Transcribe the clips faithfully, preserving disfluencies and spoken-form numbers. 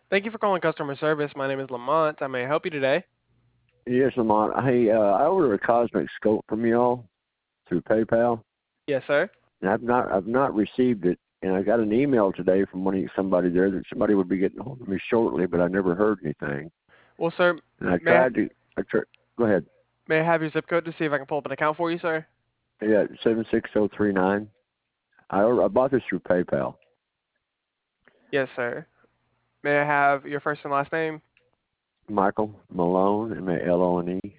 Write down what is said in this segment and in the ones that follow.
Thank you for calling customer service. My name is Lamont. I may help you today. Yes, Lamont. Hey, uh, I ordered a cosmic scope from y'all through PayPal, Yes, sir. and I've not I've not received it. And I got an email today from one of you, somebody there that somebody would be getting hold of me shortly, but I never heard anything. Well, sir, And I may I, tried to. I tr- Go ahead. may I have your zip code to see if I can pull up an account for you, sir? Yeah, seven six zero three nine. I or- I bought this through PayPal. Yes, sir. May I have your first and last name? Michael Malone, M A L O N E.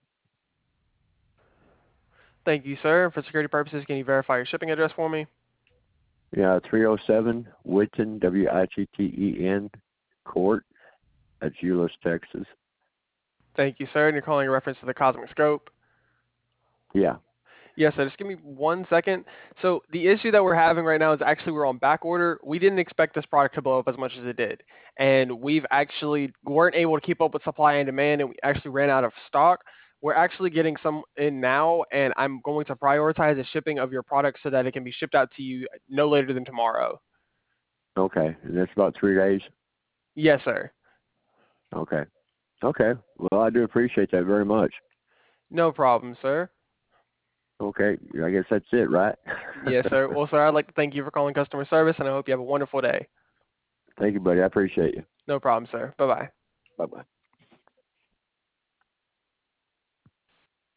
Thank you, sir. For security purposes, can you verify your shipping address for me? Yeah, three oh seven Witten, W I T T E N Court at Euless, Texas. Thank you, sir. And you're calling in reference to the Cosmic Scope. Yeah. Yes, sir. Just give me one second. So the issue that we're having right now is actually we're on back order. We didn't expect this product to blow up as much as it did, and we've actually weren't able to keep up with supply and demand, and we actually ran out of stock. We're actually getting some in now, and I'm going to prioritize the shipping of your product so that it can be shipped out to you no later than tomorrow. Okay. And that's about three days. Yes, sir. Okay. Okay. Well, I do appreciate that very much. No problem, sir. Okay. I guess that's it, right? Yes, sir. Well, sir, I'd like to thank you for calling customer service, and I hope you have a wonderful day. Thank you, buddy. I appreciate you. No problem, sir. Bye bye. Bye bye.